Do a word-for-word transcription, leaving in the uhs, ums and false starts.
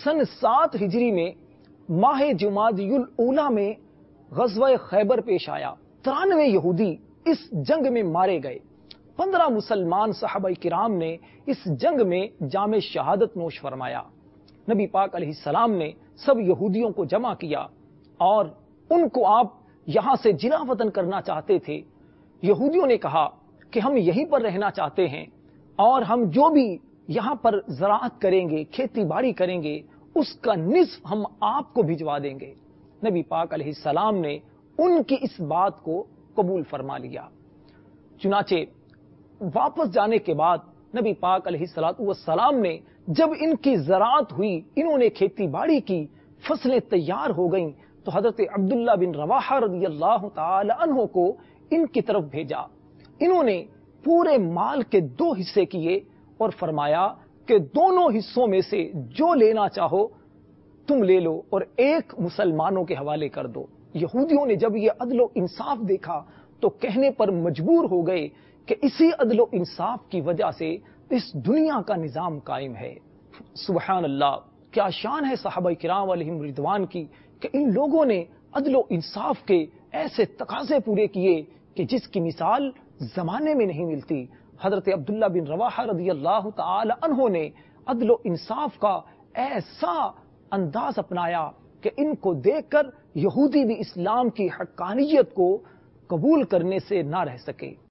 سن سات ہجری میں ماہ جمادی الاولیٰ میں غزوہ خیبر پیش آیا۔ ترانوے یہودی اس جنگ میں مارے گئے۔ پندرہ مسلمان صحابہ کرام نے اس جنگ میں جام شہادت نوش فرمایا۔ نبی پاک علیہ السلام نے سب یہودیوں کو جمع کیا اور ان کو آپ یہاں سے جلا وطن کرنا چاہتے تھے۔ یہودیوں نے کہا کہ ہم یہیں پر رہنا چاہتے ہیں اور ہم جو بھی یہاں پر زراعت کریں گے، کھیتی باڑی کریں گے، اس کا نصف ہم آپ کو بھجوا دیں گے۔ نبی پاک علیہ السلام نے ان کی اس بات کو قبول فرما لیا۔ چنانچہ واپس جانے کے بعد نبی پاک علیہ الصلوۃ والسلام نے جب ان کی زراعت ہوئی، انہوں نے کھیتی باڑی کی، فصلیں تیار ہو گئیں، تو حضرت عبداللہ بن رواحہ رضی اللہ تعالی عنہ کو ان کی طرف بھیجا۔ انہوں نے پورے مال کے دو حصے کیے اور فرمایا کہ دونوں حصوں میں سے جو لینا چاہو تم لے لو اور ایک مسلمانوں کے حوالے کر دو۔ یہودیوں نے جب یہ عدل و انصاف دیکھا تو کہنے پر مجبور ہو گئے کہ اسی عدل و انصاف کی وجہ سے اس دنیا کا نظام قائم ہے۔ سبحان اللہ، کیا شان ہے صحابہ کرام علیہم رضوان کی کہ ان لوگوں نے عدل و انصاف کے ایسے تقاضے پورے کیے کہ جس کی مثال زمانے میں نہیں ملتی۔ حضرت عبداللہ بن رواحہ رضی اللہ تعالی عنہ نے عدل و انصاف کا ایسا انداز اپنایا کہ ان کو دیکھ کر یہودی بھی اسلام کی حقانیت کو قبول کرنے سے نہ رہ سکے۔